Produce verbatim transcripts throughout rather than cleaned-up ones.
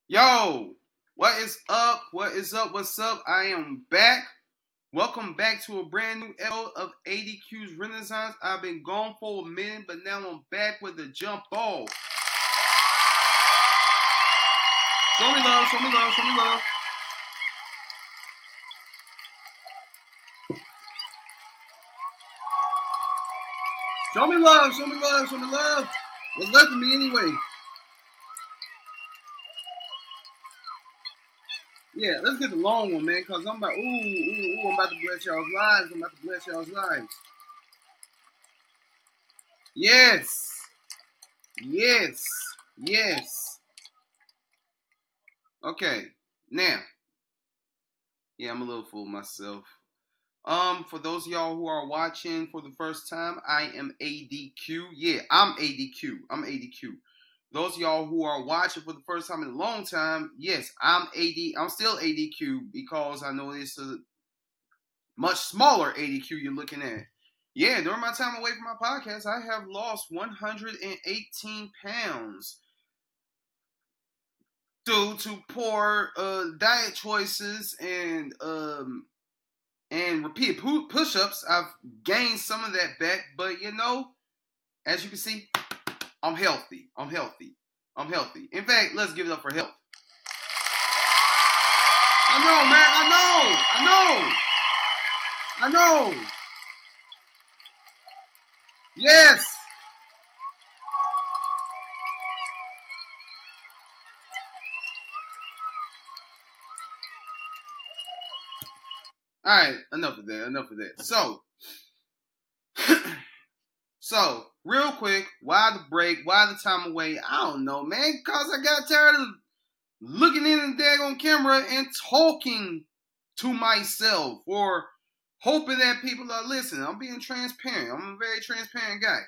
Yo, what is up? What is up? What's up? I am back. Welcome back to a brand new episode of A D Q's Renaissance. I've been gone for a minute, but now I'm back with the jump ball. Show me love, show me love, show me love. Show me love, show me love, show me love. What's left of me anyway? Yeah, let's get the long one, man, because I'm about, ooh, ooh, ooh, I'm about to bless y'all's lives. I'm about to bless y'all's lives. Yes. Yes. Yes. Okay. Now. Yeah, I'm a little fool myself. Um, for those of y'all who are watching for the first time, I am A D Q. Yeah, I'm A D Q. I'm A D Q. Those of y'all who are watching for the first time in a long time, yes, I'm A D. I'm still A D Q because I know it's a much smaller A D Q you're looking at. Yeah, during my time away from my podcast, I have lost one hundred eighteen pounds due to poor uh, diet choices and um, and repeated push-ups. I've gained some of that back, but you know, as you can see, I'm healthy. I'm healthy. I'm healthy. In fact, let's give it up for health. I know, man. I know. I know. I know. Yes. All right. Enough of that. Enough of that. So, so real quick, why the break? Why the time away? I don't know, man. Cause I got tired of looking in the daggone camera and talking to myself or hoping that people are listening. I'm being transparent. I'm a very transparent guy.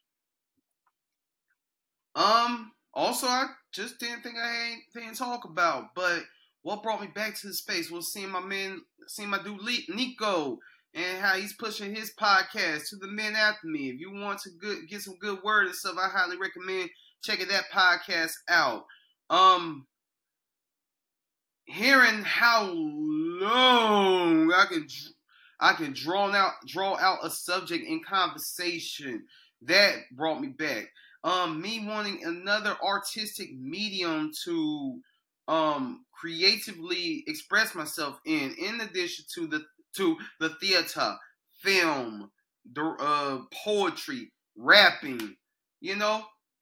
Um, also, I just didn't think I had anything to talk about, but what brought me back to the space was seeing my man, seeing my dude Nico, and how he's pushing his podcast to the men after me. If you want to good, get some good word and stuff, I highly recommend checking that podcast out. Um, hearing how long I can I can draw out draw out a subject in conversation, that brought me back. Um, me wanting another artistic medium to um creatively express myself in, in addition to the to the theater, film, the uh poetry, rapping, you know.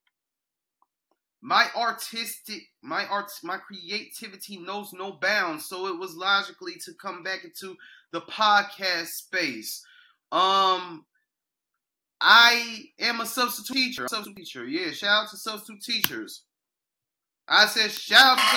My artistic, my arts, my creativity knows no bounds, so it was logically to come back into the podcast space. Um, I am a substitute teacher. Substitute teacher, yeah. Shout out to substitute teachers. I said shout out to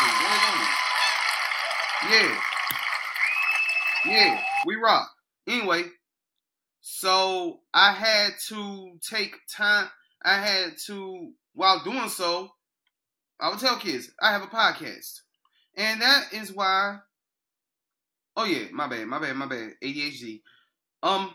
substitute teachers. Yeah, yeah, we rock. Anyway, so I had to take time. I had to, while doing so, I would tell kids I have a podcast, and that is why. Oh yeah, my bad, my bad, my bad. A D H D. Um,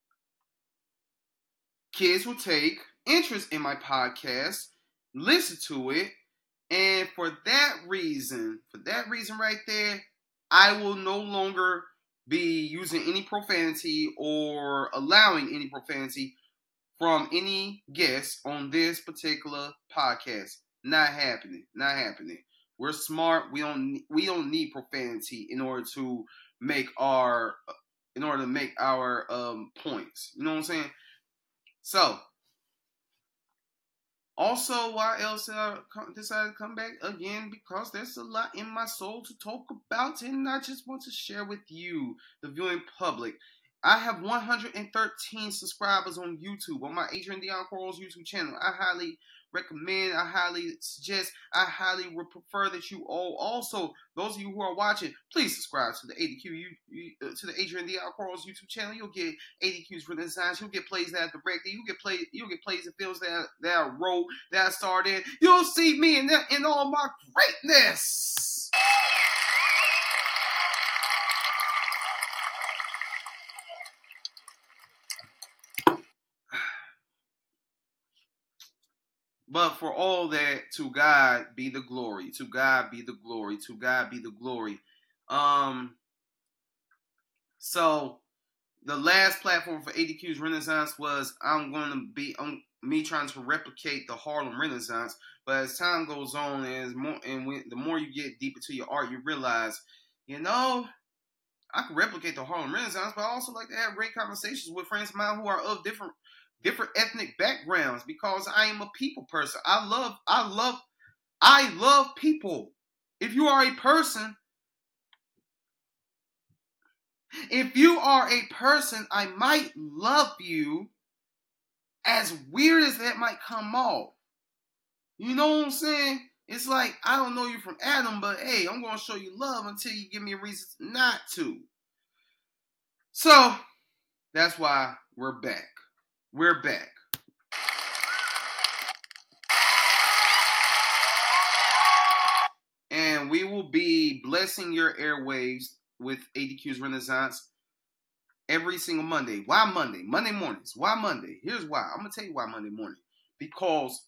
kids will take interest in my podcast, listen to it, and for that reason, for that reason right there, I will no longer be using any profanity or allowing any profanity from any guests on this particular podcast. Not happening. Not happening. We're smart. We don't. We don't need profanity in order to make our. In order to make our um, points. You know what I'm saying? So. Also, why else did I decide to come back again? Because there's a lot in my soul to talk about, and I just want to share with you, the viewing public. I have one hundred thirteen subscribers on YouTube, on my Adrian Dion Quarles YouTube channel. I highly recommend, I highly suggest, I highly would prefer that you all also, those of you who are watching, please subscribe to the A D Q, you, you, uh, to the Adrian Dion Quarles YouTube channel. You'll get A D Q's Renaissance. You'll get plays that I directed. You'll get play, you'll get plays and films that, that I wrote, that I starred in. You'll see me in that, in all my greatness. But for all that, to God be the glory. To God be the glory. To God be the glory. Um, so the last platform for A D Q's Renaissance was I'm going to be um, me trying to replicate the Harlem Renaissance. But as time goes on, and, more, and when, the more you get deep into your art, you realize, you know, I can replicate the Harlem Renaissance, but I also like to have great conversations with friends of mine who are of different different ethnic backgrounds, because I am a people person. I love, I love, I love people. If you are a person, if you are a person, I might love you, as weird as that might come off. You know what I'm saying? It's like, I don't know you from Adam, but hey, I'm going to show you love until you give me a reason not to. So, that's why we're back. We're back. And we will be blessing your airwaves with A D Q's Renaissance every single Monday. Why Monday? Monday mornings. Why Monday? Here's why. I'm going to tell you why Monday morning. Because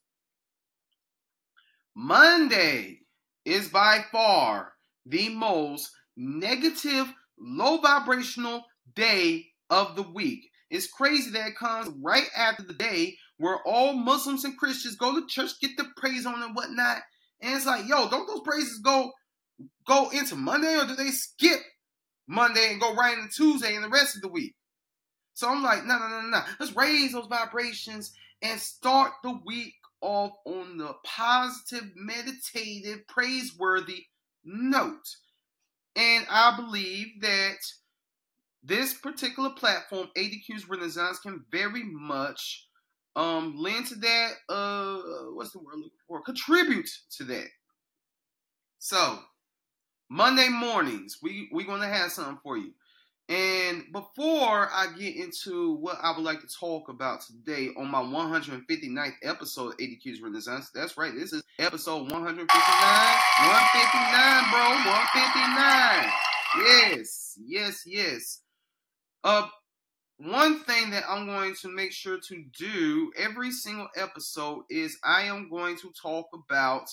Monday is by far the most negative, low vibrational day of the week. It's crazy that it comes right after the day where all Muslims and Christians go to church, get their praise on and whatnot. And it's like, yo, don't those praises go go into Monday, or do they skip Monday and go right into Tuesday and the rest of the week? So I'm like, no, no, no, no. Let's raise those vibrations and start the week off on the positive, meditative, praiseworthy note. And I believe that this particular platform, A D Q's Renaissance, can very much um, lend to that, uh, what's the word I'm looking for? Contribute to that. So, Monday mornings, we, we're going to have something for you. And before I get into what I would like to talk about today on my one hundred fifty-ninth episode of A D Q's Renaissance, that's right, this is episode one hundred fifty-nine. one fifty-nine, bro, one fifty-nine. Yes, yes, yes. Uh, one thing that I'm going to make sure to do every single episode is I am going to talk about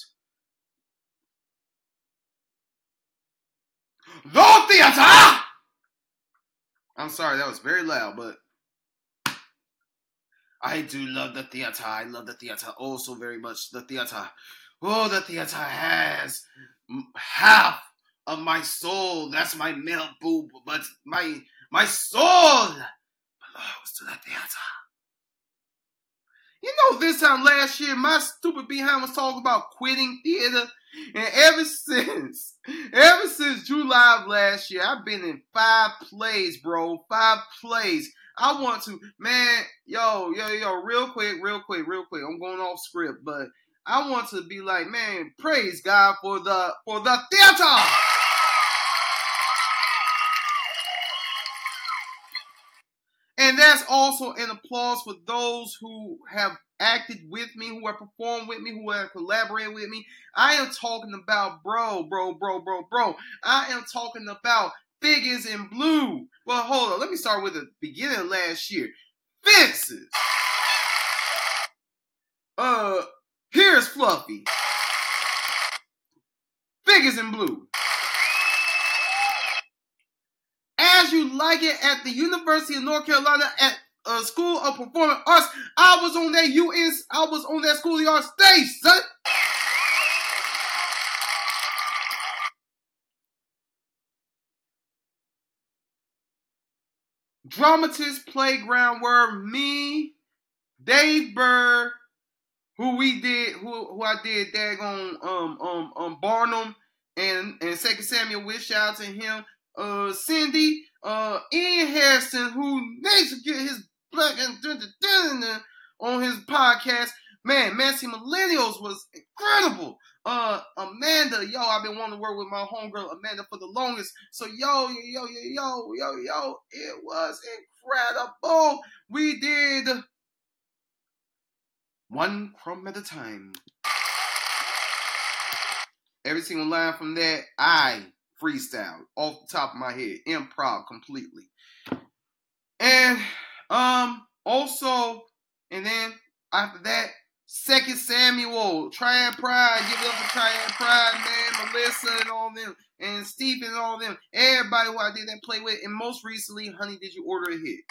the theater! I'm sorry, that was very loud, but I do love the theater. I love the theater oh so very much. The theater. Oh, the theater has half of my soul. That's my male boob, but my my soul belongs to the theater. You know, this time last year, my stupid behind was talking about quitting theater. And ever since, ever since July of last year, I've been in five plays, bro. Five plays. I want to, man, yo, yo, yo, real quick, real quick, real quick. I'm going off script, but I want to be like, man, praise God for the for the theater. And that's also an applause for those who have acted with me, who have performed with me, who have collaborated with me. I am talking about, bro, bro, bro, bro, bro. I am talking about Figures in Blue. Well, hold on. Let me start with the beginning of last year. Fences. Uh, Here's Fluffy. Figures in Blue. As You Like It at the University of North Carolina at uh, School of Performing Arts. I was on that U N. I was on that School of the Arts stage, son. Dramatist Playground, where me, Dave Burr, who we did, who who I did daggone um um um Barnum and and Second Samuel with, shout out to him. Uh, Cindy, uh, Ian Harrison, who needs to get his black and on his podcast. Man, Messy Millennials was incredible. Uh, Amanda, yo, I've been wanting to work with my homegirl Amanda for the longest. So yo, yo, yo, yo, yo, yo, it was incredible. We did One Crumb at a Time. Every single line from that, I freestyle off the top of my head, improv completely. And um also, and then after that, Second Samuel, Triad Pride, give it up for Triad Pride, man, Melissa and all them, and Stephen and all them, everybody who I did that play with, and most recently, Honey, Did You Order a Hit?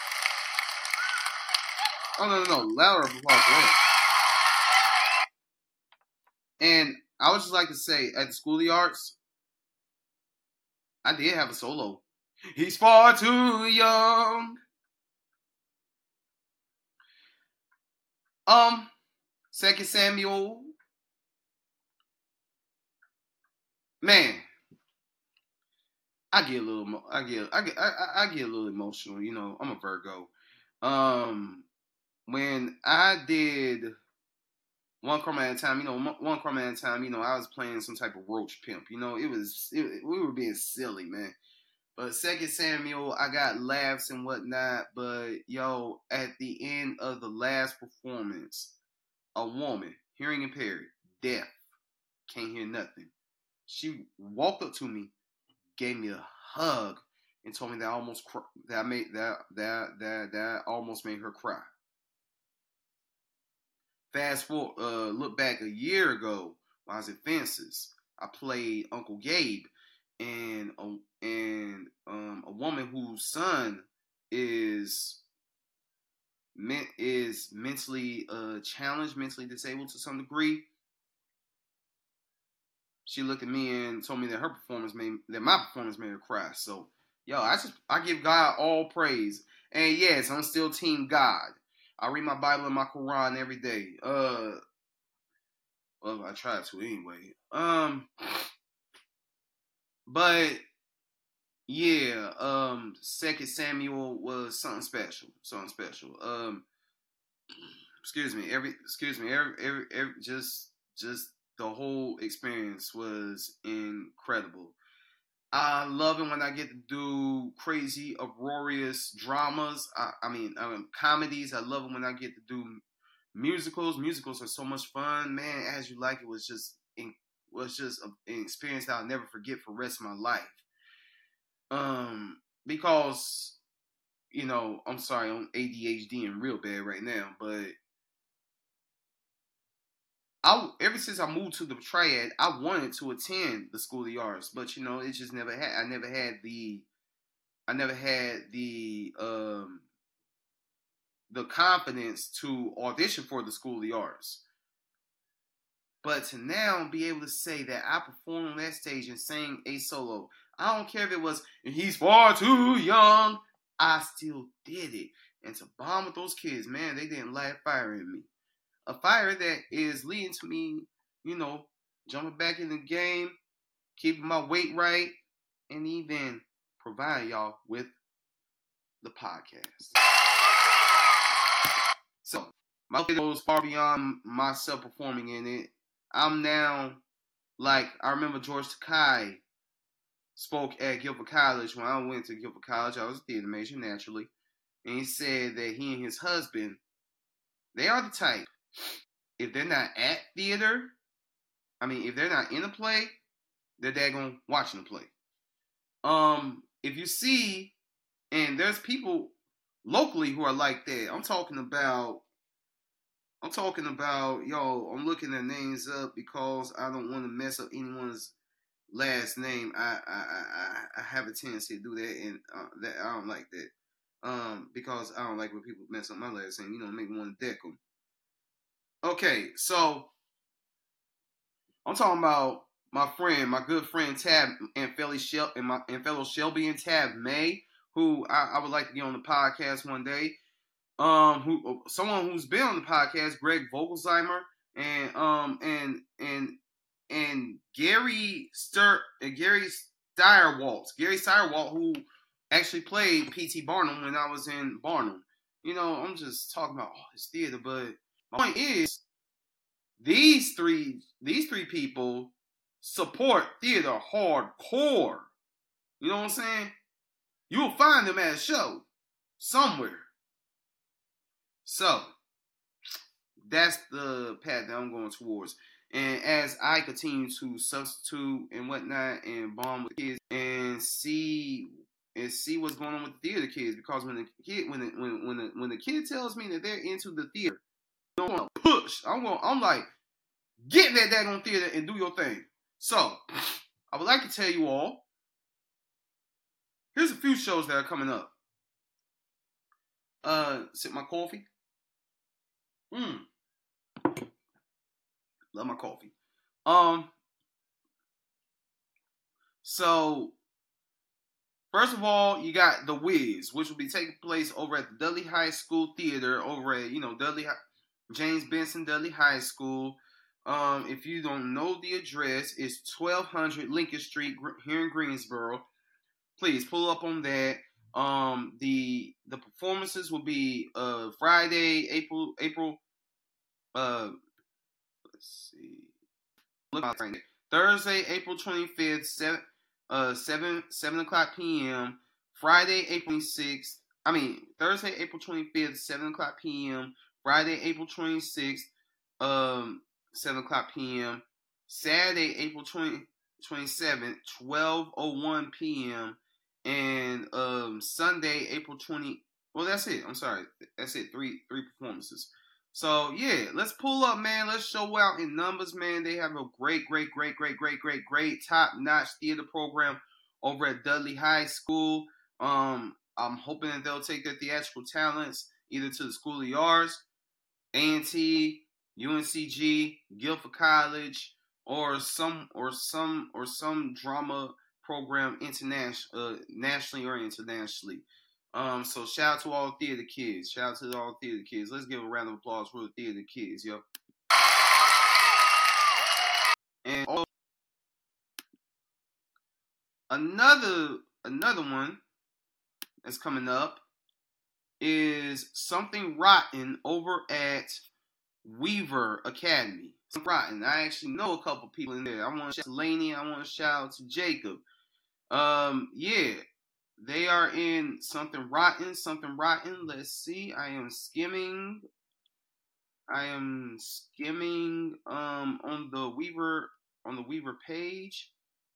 Oh, no, no, no, louder applause for that. And I would just like to say, at the School of the Arts, I did have a solo. He's far too young. Um, Second Samuel. Man, I get a little, I get, I get, I, I get a little emotional. You know, I'm a Virgo. Um, when I did One Chroma at a Time, you know, One Chroma at a Time, you know, I was playing some type of roach pimp. You know, it was, it, we were being silly, man. But Second Samuel, I got laughs and whatnot. But yo, at the end of the last performance, a woman, hearing impaired, deaf, can't hear nothing. She walked up to me, gave me a hug, and told me that I almost cr- that I made that that that that almost made her cry. Fast forward, uh, look back a year ago when I was at Fences, I played Uncle Gabe, and a, and um, a woman whose son is is mentally uh, challenged, mentally disabled to some degree. She looked at me and told me that her performance made that my performance made her cry. So, yo, I just I give God all praise. And yes, I'm still Team God. I read my Bible and my Quran every day. Uh, well, I try to anyway. Um, but yeah, um, Second Samuel was something special. Something special. Um, excuse me. Every excuse me. Every every, every just just the whole experience was incredible. I love it when I get to do crazy, uproarious dramas. I, I mean, um, comedies. I love it when I get to do musicals. Musicals are so much fun, man. As You Like It was just was just an experience that I'll never forget for the rest of my life. Um, because you know, I'm sorry, I'm A D H D and real bad right now, but I ever since I moved to the Triad, I wanted to attend the School of the Arts, but you know, it just never had. I never had the, I never had the, um, the confidence to audition for the School of the Arts. But to now be able to say that I performed on that stage and sang a solo, I don't care if it was He's Far Too Young, I still did it. And to bond with those kids, man, they didn't light a fire in me. A fire that is leading to me, you know, jumping back in the game, keeping my weight right, and even provide y'all with the podcast. So, my life goes far beyond myself performing in it. I'm now, like, I remember George Takei spoke at Guilford College. When I went to Guilford College, I was a theater major, naturally. And he said that he and his husband, they are the type, if they're not at theater, I mean, if they're not in a play, they're daggone watching the play. Um, if you see, and there's people locally who are like that. I'm talking about, I'm talking about, yo, I'm looking their names up because I don't want to mess up anyone's last name. I I, I, I have a tendency to do that, and uh, that I don't like that. Um, because I don't like when people mess up my last name. You know, make me want to deck them. Okay, so I'm talking about my friend, my good friend Tab and fellow Shel- and my and fellow Shelby and Tab May, who I, I would like to get on the podcast one day. Um, who someone who's been on the podcast, Greg Vogelzheimer, and um and and and Gary Stir and Gary Steyerwalt, Gary Steyerwalt, who actually played P T Barnum when I was in Barnum. You know, I'm just talking about all this theater, but my point is these three these three people support theater hardcore. You know what I'm saying? You'll find them at a show somewhere. So that's the path that I'm going towards. And as I continue to substitute and whatnot and bond with kids and see and see what's going on with the theater kids, because when the kid when the, when when the, when the kid tells me that they're into the theater, they don't want to push. I'm going. I'm like, get in that daggone theater and do your thing. So, I would like to tell you all. Here's a few shows that are coming up. Uh, sip my coffee. Mmm. Love my coffee. Um. So, first of all, you got The Wiz, which will be taking place over at the Dudley High School Theater, over at, you know, Dudley, James Benson Dudley High School. Um, if you don't know the address, it's twelve hundred Lincoln Street here in Greensboro. Please pull up on that. Um, the the performances will be uh Friday, April April. Uh, let's see. Look out right there. Thursday, April twenty-fifth, seven uh seven seven o'clock p.m. Friday, April twenty-sixth. I mean Thursday, April twenty-fifth, seven o'clock p.m. Friday, April twenty-sixth, um seven o'clock p.m. Saturday, April twentieth, twenty-seventh, twelve oh one p.m. and um Sunday, April twentieth. Well, that's it. I'm sorry. That's it. Three three performances. So, yeah, let's pull up, man. Let's show out in numbers, man. They have a great, great, great, great, great, great, great top-notch theater program over at Dudley High School. Um, I'm hoping that they'll take their theatrical talents either to the School of the Arts, A and T, U N C G, Guilford College, or some or some or some drama program international, uh, nationally or internationally. Um, so shout out to all the theater kids. Shout out to all the theater kids. Let's give a round of applause for the theater kids, yo. And also, another another one that's coming up is Something Rotten over at Weaver Academy. Something Rotten. I actually know a couple people in there. I want to shout out to Laney. I want to shout out to Jacob. Um, yeah. They are in Something Rotten. Something Rotten. Let's see. I am skimming. I am skimming um on the Weaver on the Weaver page.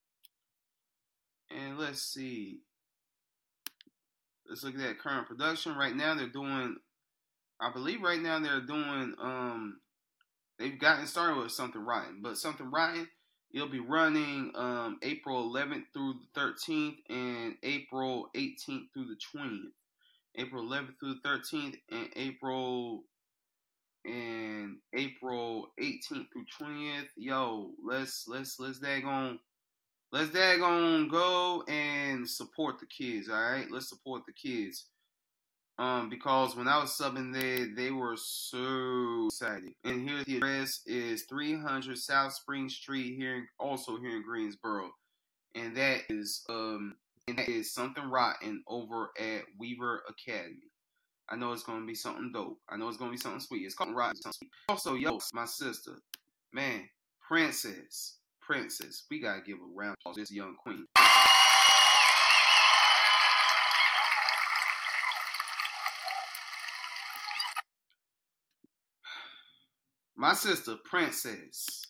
And let's see. Let's look at that current production. Right now they're doing I believe right now they're doing um they've gotten started with Something Rotten. But Something Rotten, it'll be running um, April eleventh through the thirteenth and April eighteenth through the twentieth. April eleventh through the thirteenth and April and April eighteenth through twentieth. Yo, let's let's let's daggone let's daggone go and support the kids. All right, let's support the kids. Um, because when I was subbing there, they were so excited. And here the address is three hundred South Spring Street here, in, also here in Greensboro, and that is um, and that is Something Rotten over at Weaver Academy. I know it's gonna be something dope. I know it's gonna be something sweet. It's called Rotten. Sweet. Also, yo, my sister, man, Princess, Princess, we gotta give a round of this young queen. My sister, Princess.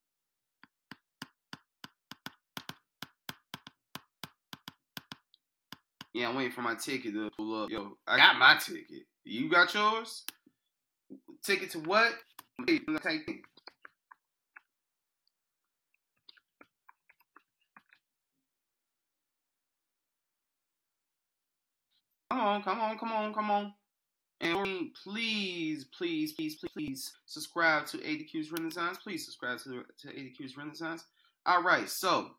Yeah, I'm waiting for my ticket to pull up. Yo, I got my ticket. You got yours? Ticket to what? Come on, come on, come on, come on. And please, please, please, please, please subscribe to A D Q's Renaissance. Please subscribe to, to A D Q's Renaissance. All right, so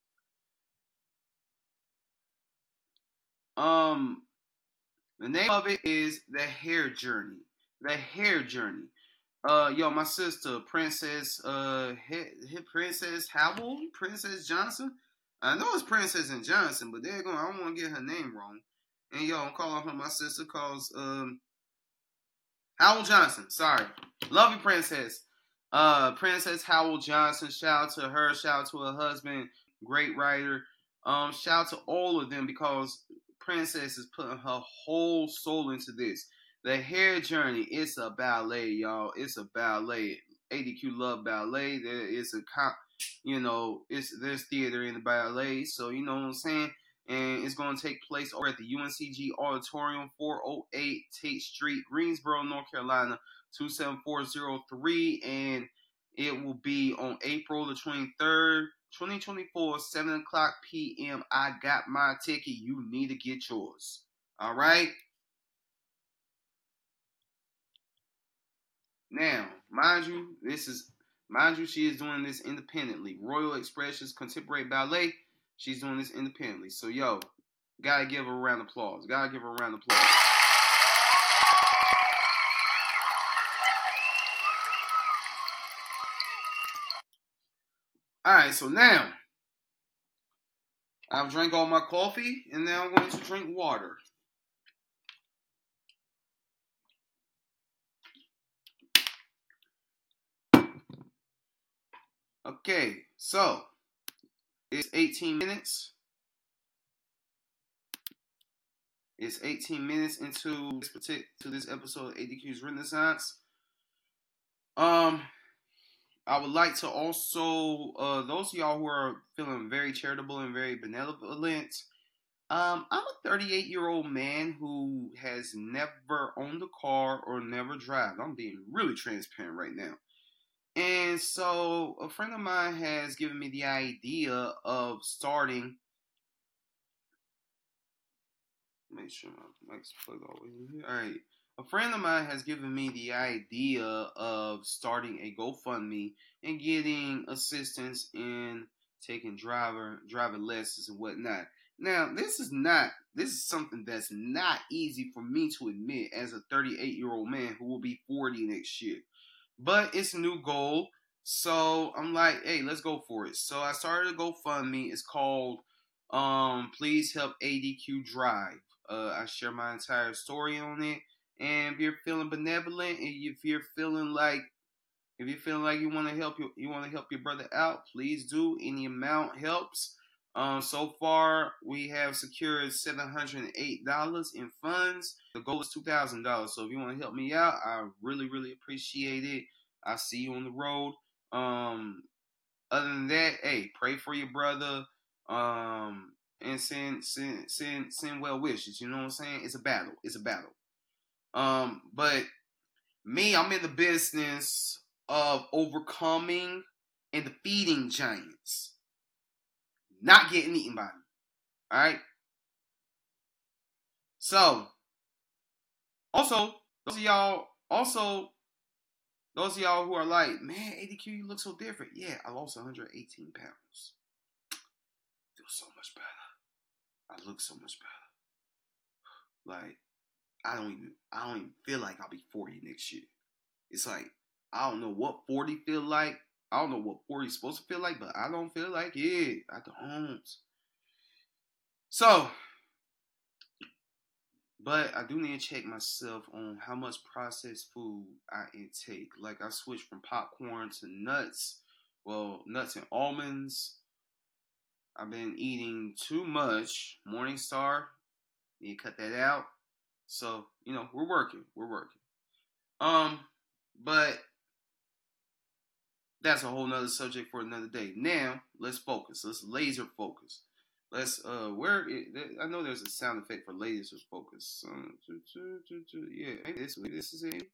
um, the name of it is The Hair Journey. The Hair Journey. Uh, yo, my sister, Princess, uh, he, he, Princess Howell, Princess Johnson. I know it's Princess and Johnson, but they're going. I don't want to get her name wrong. And yo, I'm calling her my sister, cause um. Howell Johnson, sorry. Love you, Princess. Uh, Princess Howell Johnson, shout out to her, shout out to her husband, great writer. Um, shout out to all of them because Princess is putting her whole soul into this. The Hair Journey, it's a ballet, y'all. It's a ballet. A D Q love ballet. There is a, you know, it's there's theater in the ballet, so you know what I'm saying. and it's going to take place over at the U N C G Auditorium, four oh eight Tate Street, Greensboro, North Carolina, two seven four zero three, and it will be on April the twenty-third, twenty twenty-four, seven o'clock p.m. I got my ticket. You need to get yours. All right? Now, mind you, this is, mind you, she is doing this independently. Royal Expressions Contemporary Ballet, she's doing this independently. So, yo, gotta give her a round of applause. Gotta give her a round of applause. Alright, so now, I've drank all my coffee, and now I'm going to drink water. Okay, so, it's eighteen minutes. It's eighteen minutes into this particular, to this episode of A D Q's Renaissance. Um... I would like to also, uh, those of y'all who are feeling very charitable and very benevolent, um, I'm a thirty-eight-year-old man who has never owned a car or never driven. I'm being really transparent right now. And so a friend of mine has given me the idea of starting, make sure my mic's plugged all the way in here. All right. A friend of mine has given me the idea of starting a GoFundMe and getting assistance in taking driver driving lessons and whatnot. Now, this is not this is something that's not easy for me to admit as a thirty-eight-year-old man who will be forty next year. But it's a new goal, so I'm like, hey, let's go for it. So I started a GoFundMe. It's called um, Please Help A D Q Drive. Uh, I share my entire story on it. And if you're feeling benevolent, and if you're feeling like, if you're feeling like you want to help you, you want to help your brother out, please do. Any amount helps. Um, so far, we have secured seven hundred eight dollars in funds. The goal is two thousand dollars. So if you want to help me out, I really, really appreciate it. I'll see you on the road. Um, other than that, hey, pray for your brother. Um, and send, send, send, send well wishes. You know what I'm saying? It's a battle. It's a battle. Um, but me, I'm in the business of overcoming and defeating giants, not getting eaten by them. All right. So, also, those of y'all, also, those of y'all who are like, man, A D Q, you look so different. Yeah, I lost one hundred eighteen pounds. I feel so much better. I look so much better. Like, I don't even I don't even feel like I'll be forty next year. It's like, I don't know what forty feel like. I don't know what forty is supposed to feel like, but I don't feel like it. I don't. So, but I do need to check myself on how much processed food I intake. Like, I switched from popcorn to nuts. Well, nuts and almonds. I've been eating too much. Morningstar. Need to cut that out. So, you know, we're working. We're working. Um, but that's a whole nother subject for another day. Now, let's focus. Let's laser focus. Let's, uh, where, it, I know there's a sound effect for laser focus. Um, yeah, this, this is it.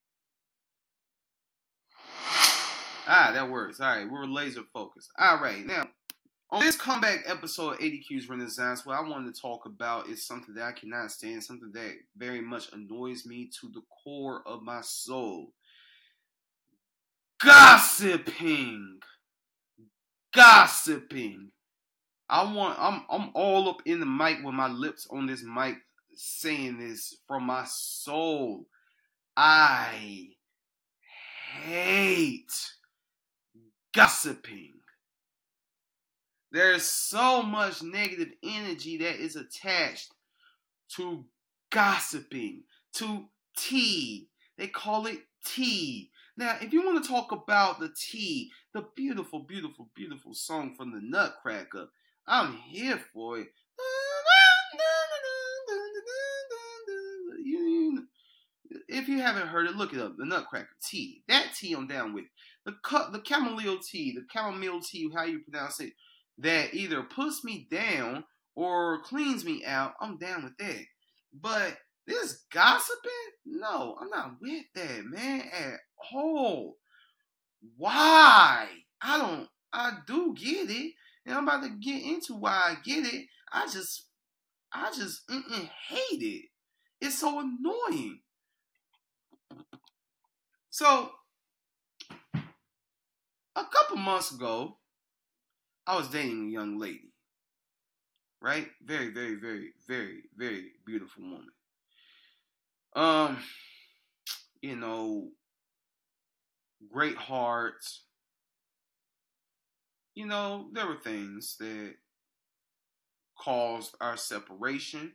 Ah, that works. All right, we're laser focused. All right, now, on this comeback episode of A D Q's Renaissance, what I wanted to talk about is something that I cannot stand, something that very much annoys me to the core of my soul. Gossiping. Gossiping. I want, I'm, I'm all up in the mic with my lips on this mic saying this from my soul. I hate gossiping. There's so much negative energy that is attached to gossiping, to tea. They call it tea. Now, if you want to talk about the tea, the beautiful, beautiful, beautiful song from the Nutcracker, I'm here for it. If you haven't heard it, look it up. The Nutcracker tea. That tea I'm down with. The the chamomile tea, the chamomile tea, how you pronounce it, that either puts me down or cleans me out, I'm down with that. But this gossiping, no, I'm not with that, man, at all. Why? I don't, I do get it. And I'm about to get into why I get it. I just, I just mm-mm, hate it. It's so annoying. So, a couple months ago, I was dating a young lady. Right? Very, very, very, very, very beautiful woman. Um, you know, great heart. You know, there were things that caused our separation.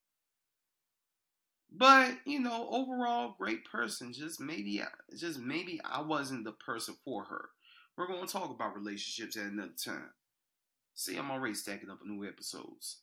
But, you know, overall great person. Just maybe just maybe I wasn't the person for her. We're going to talk about relationships at another time. See, I'm already stacking up new episodes.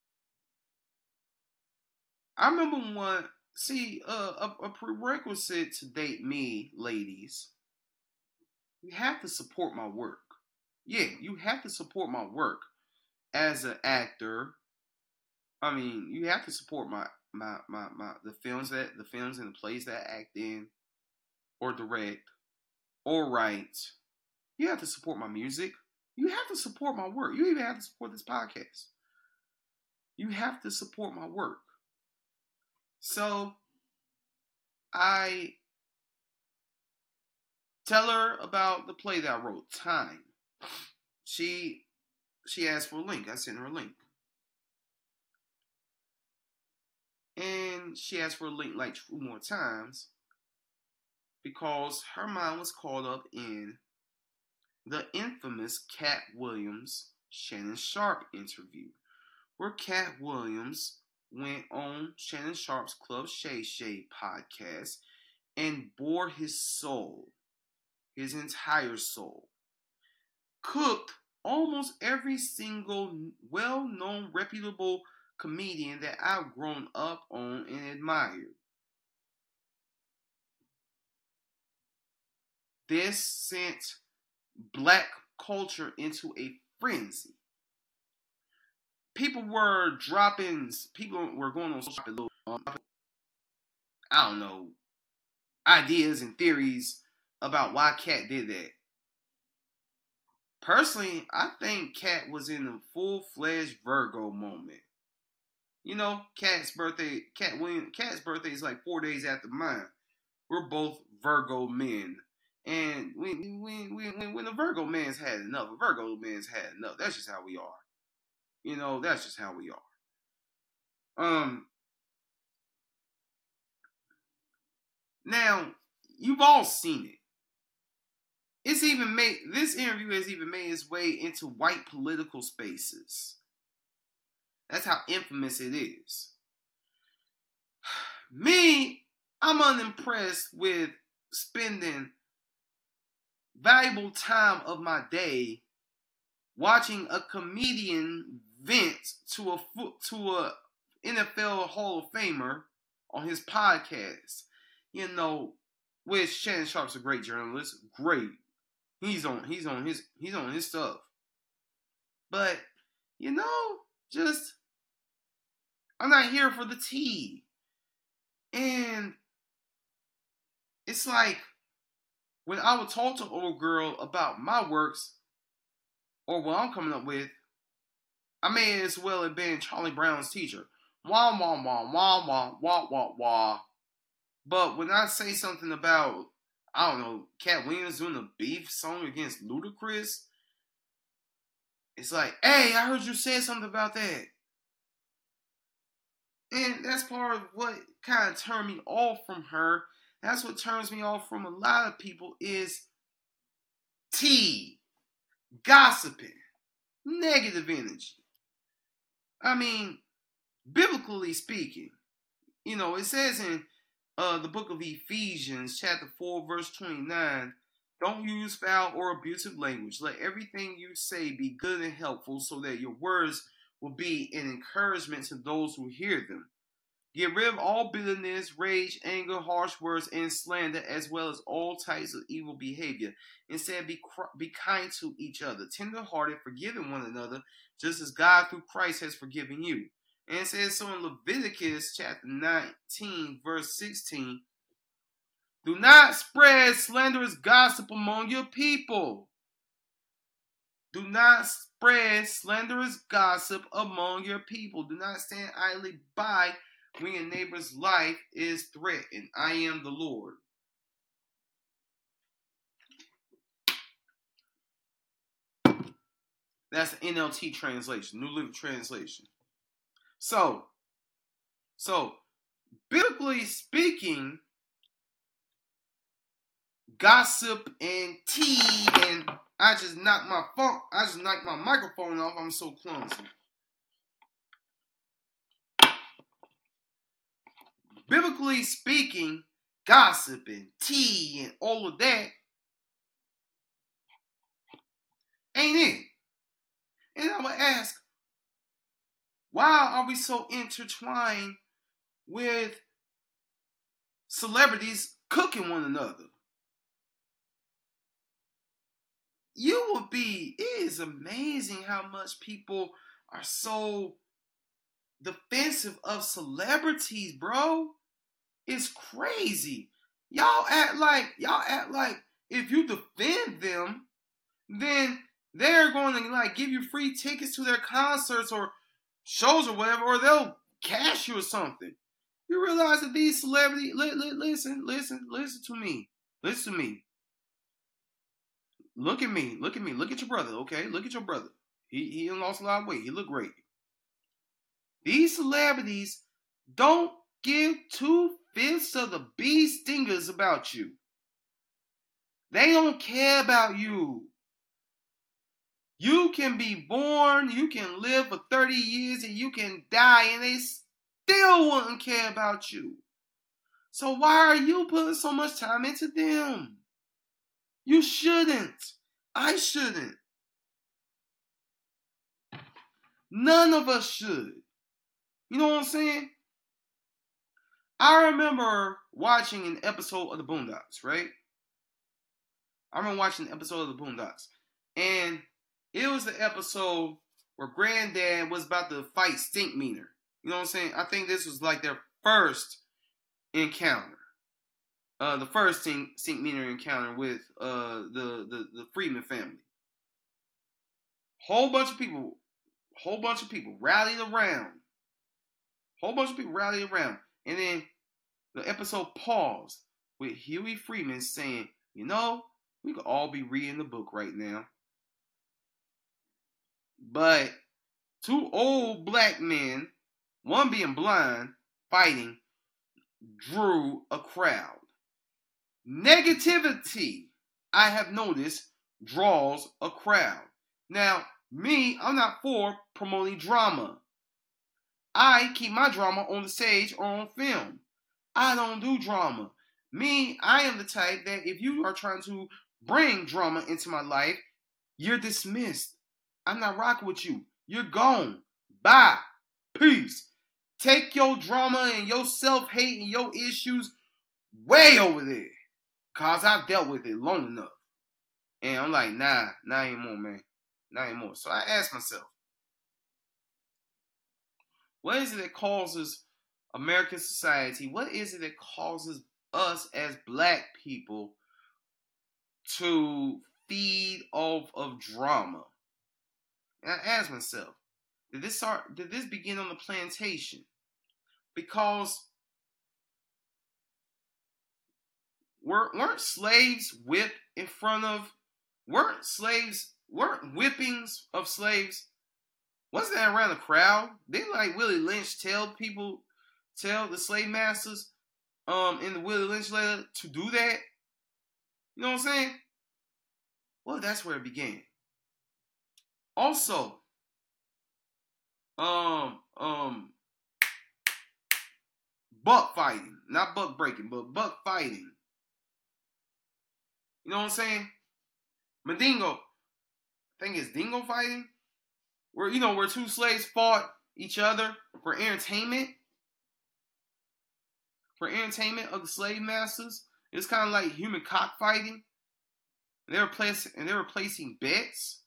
I remember one, see, uh, a, a prerequisite to date me, ladies, you have to support my work. Yeah, you have to support my work as an actor. I mean, you have to support my my my, my the films that the films and the plays that I act in, or direct, or write. You have to support my music. You have to support my work. You even have to support this podcast. You have to support my work. So I tell her about the play that I wrote, Time. She she asked for a link. I sent her a link. And she asked for a link like two more times because her mind was caught up in the infamous Katt Williams Shannon Sharpe interview, where Katt Williams went on Shannon Sharpe's Club Shay Shay podcast and bore his soul, his entire soul, cooked almost every single well-known, reputable comedian that I've grown up on and admired. This sent black culture into a frenzy. People were dropping, people were going on social media, um, I don't know, ideas and theories about why Katt did that. Personally, I think Katt was in a full-fledged Virgo moment. You know, Katt's birthday, Katt Williams, Katt's birthday is like four days after mine. We're both Virgo men. And when, when, when, when the Virgo man's had enough, a Virgo man's had enough. That's just how we are. You know, that's just how we are. Um, now, you've all seen it. It's even made, this interview has even made its way into white political spaces. That's how infamous it is. Me, I'm unimpressed with spending valuable time of my day watching a comedian vent to a to a N F L Hall of Famer on his podcast. You know, which Shannon Sharpe's a great journalist, great. He's on he's on his he's on his stuff. But, you know, just I'm not here for the tea. And it's like when I would talk to an old girl about my works or what I'm coming up with, I may as well have been Charlie Brown's teacher. Wah, wah, wah, wah, wah, wah, wah, wah. But when I say something about, I don't know, Katt Williams doing a beef song against Ludacris, it's like, hey, I heard you say something about that. And that's part of what kind of turned me off from her. That's what turns me off from a lot of people is tea, gossiping, negative energy. I mean, biblically speaking, you know, it says in uh, the book of Ephesians, chapter four, verse twenty-nine, don't use foul or abusive language. Let everything you say be good and helpful so that your words will be an encouragement to those who hear them. Get rid of all bitterness, rage, anger, harsh words, and slander, as well as all types of evil behavior. Instead, be, be kind to each other, tender-hearted, forgiving one another, just as God through Christ has forgiven you. And it says so in Leviticus chapter nineteen, verse sixteen, do not spread slanderous gossip among your people. Do not spread slanderous gossip among your people. Do not stand idly by when your neighbor's life is threatened. I am the Lord. That's the N L T translation, New Living Translation. So, so, biblically speaking, gossip and tea and I just knocked my phone, I just knocked my microphone off. I'm so clumsy. Biblically speaking, gossip and tea and all of that ain't it. And I would ask, why are we so intertwined with celebrities cooking one another? You would be, it is amazing how much people are so defensive of celebrities, bro. It's crazy. Y'all act like, y'all act like if you defend them, then they're going to like give you free tickets to their concerts or shows or whatever, or they'll cash you or something. You realize that these celebrities, li- li- listen, listen, listen to me. Listen to me. Look at me. Look at me. Look at your brother, okay? Look at your brother. He he lost a lot of weight. He look great. These celebrities don't give two fifths of the bee stingers about you. They don't care about you. You can be born, you can live for thirty years, and you can die, and they still wouldn't care about you. So why are you putting so much time into them? You shouldn't. I shouldn't. None of us should. You know what I'm saying? I remember watching an episode of the Boondocks, right? I remember watching an episode of the Boondocks. And it was the episode where Granddad was about to fight Stinkmeaner. You know what I'm saying? I think this was like their first encounter. Uh, the first Stink, Stinkmeaner encounter with uh, the, the, the Freeman family. Whole bunch of people, whole bunch of people rallied around. Whole bunch of people rallied around. And then the episode paused with Huey Freeman saying, you know, we could all be reading the book right now. But two old black men, one being blind, fighting, drew a crowd. Negativity, I have noticed, draws a crowd. Now, me, I'm not for promoting drama. I keep my drama on the stage or on film. I don't do drama. Me, I am the type that if you are trying to bring drama into my life, you're dismissed. I'm not rocking with you. You're gone. Bye. Peace. Take your drama and your self-hate and your issues way over there. Cause I've dealt with it long enough. And I'm like, nah, not anymore, man. Not anymore. So I asked myself, what is it that causes American society, what is it that causes us as black people to feed off of drama? And I asked myself, did this start, did this begin on the plantation? Because were, weren't slaves whipped in front of, weren't slaves, weren't whippings of slaves, wasn't that around the crowd? Didn't like Willie Lynch tell people, tell the slave masters um, in the Willie Lynch letter to do that? You know what I'm saying? Well, that's where it began. Also, um, um, buck fighting. Not buck breaking, but buck fighting. You know what I'm saying? Mandingo. I think it's dingo fighting. Where, you know, where two slaves fought each other for entertainment. for entertainment of the slave masters. It's kind of like human cockfighting. And they were placing and they were placing bets.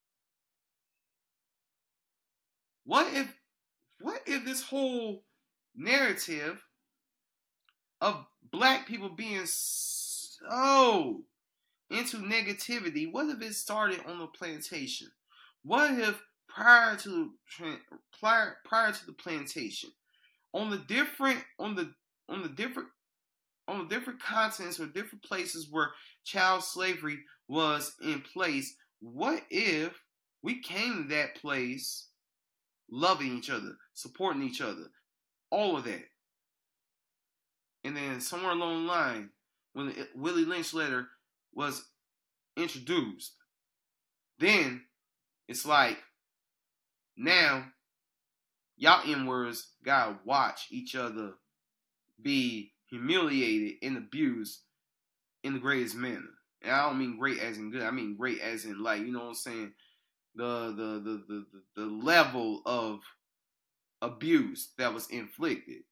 What if what if this whole narrative of black people being so into negativity, what if it started on the plantation? What if prior to prior prior to the plantation, on the different on the on the different on the different continents or different places where child slavery was in place, what if we came to that place loving each other, supporting each other, all of that? And then somewhere along the line, when the Willie Lynch letter was introduced, then it's like, now y'all N-words gotta watch each other be humiliated and abused in the greatest manner. And I don't mean great as in good. I mean great as in, like, you know what I'm saying? The the the the, the, the level of abuse that was inflicted.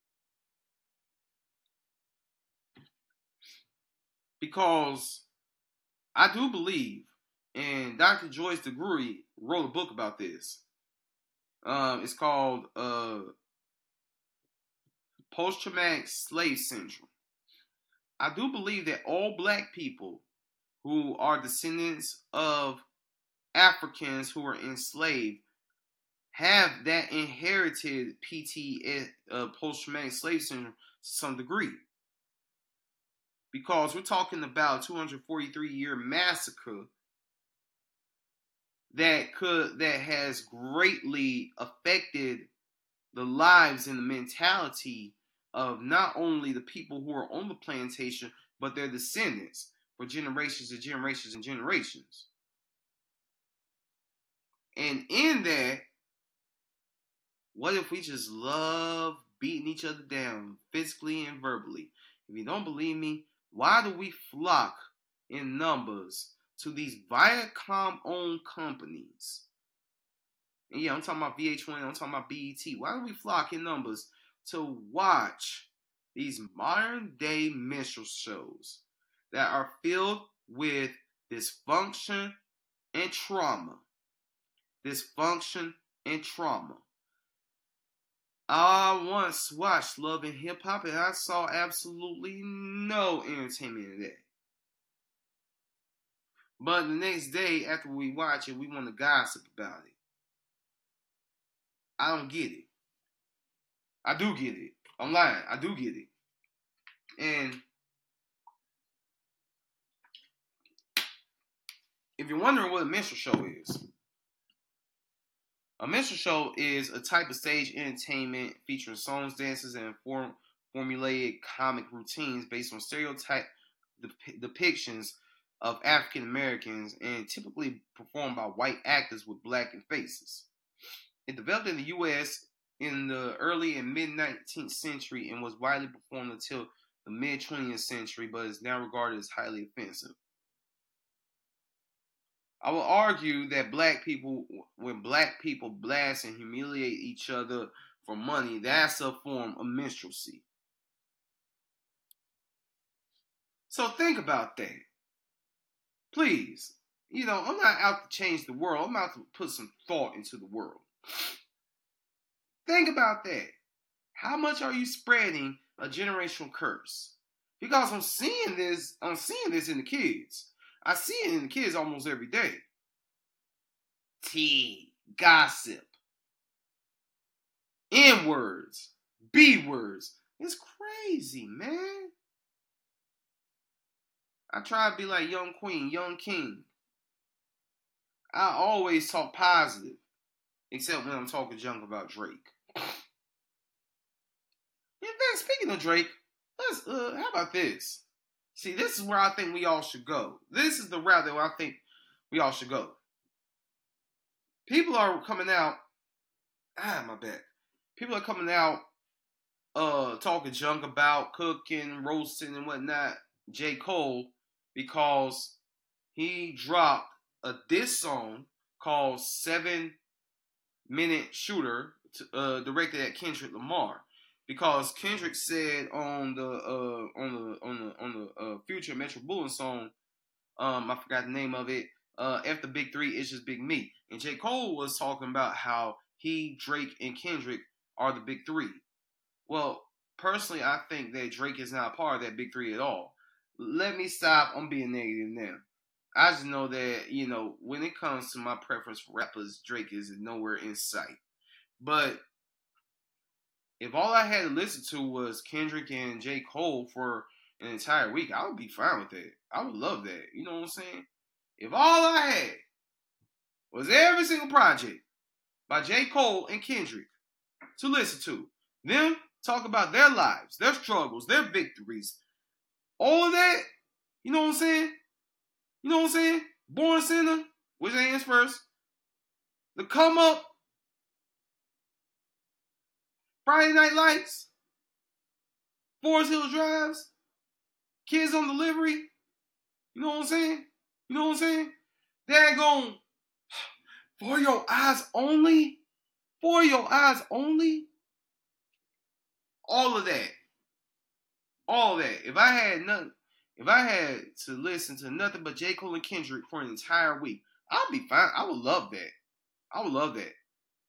Because I do believe, and Doctor Joyce DeGruy wrote a book about this. Um, it's called uh, Post-Traumatic Slave Syndrome. I do believe that all black people who are descendants of Africans who were enslaved have that inherited P T S, uh, post-traumatic slave syndrome, to some degree. Because we're talking about a two hundred forty-three year massacre that could that has greatly affected the lives and the mentality of not only the people who are on the plantation, but their descendants for generations and generations and generations. And in that, what if we just love beating each other down physically and verbally? If you don't believe me, why do we flock in numbers to these Viacom-owned companies? And yeah, I'm talking about V H one, I'm talking about B E T. Why do we flock in numbers to watch these modern day minstrel shows that are filled with dysfunction and trauma? Dysfunction and trauma. I once watched Love and Hip Hop and I saw absolutely no entertainment in that. But the next day after we watch it, we want to gossip about it. I don't get it. I do get it. I'm lying. I do get it. And if you're wondering what a minstrel show is, a minstrel show is a type of stage entertainment featuring songs, dances, and form, formulaic comic routines based on stereotype dep- depictions of African Americans and typically performed by white actors with black faces. It developed in the U S in the early and mid-nineteenth century and was widely performed until the mid-twentieth century, but is now regarded as highly offensive. I will argue that black people, when black people blast and humiliate each other for money, that's a form of minstrelsy. So think about that. Please. You know, I'm not out to change the world. I'm out to put some thought into the world. Think about that. How much are you spreading a generational curse? Because I'm seeing this, I'm seeing this in the kids. I see it in the kids almost every day. Tea, gossip, N words, B words. It's crazy, man. I try to be like Young Queen, Young King. I always talk positive, except when I'm talking junk about Drake. In fact, speaking of Drake, let's uh, how about this? See, this is where I think we all should go. This is the route that I think we all should go. People are coming out. Ah, my bad. People are coming out, uh, talking junk about cooking, roasting, and whatnot. J. Cole, because he dropped a diss song called Seven Minute Shooter, to, uh, directed at Kendrick Lamar. because Kendrick said on the uh, on the on the on the uh, Future Metro Boomin song, um, I forgot the name of it. Uh, F the Big Three, it's just Big Me. And J. Cole was talking about how he, Drake, and Kendrick are the Big Three. Well, personally, I think that Drake is not a part of that Big Three at all. Let me stop. I'm being negative now. I just know that, you know, when it comes to my preference for rappers, Drake is nowhere in sight. But if all I had to listen to was Kendrick and J. Cole for an entire week, I would be fine with that. I would love that. You know what I'm saying? If all I had was every single project by J. Cole and Kendrick to listen to, them talk about their lives, their struggles, their victories, all of that, you know what I'm saying? You know what I'm saying? Born Sinner, which ends first. The Come Up, Friday Night Lights, Forest Hill Drives, Kids on Delivery. You know what I'm saying? You know what I'm saying? Daggone, For Your Eyes Only, For Your Eyes Only. All of that. All of that. If I had nothing, if I had to listen to nothing but J. Cole and Kendrick for an entire week, I'd be fine. I would love that. I would love that.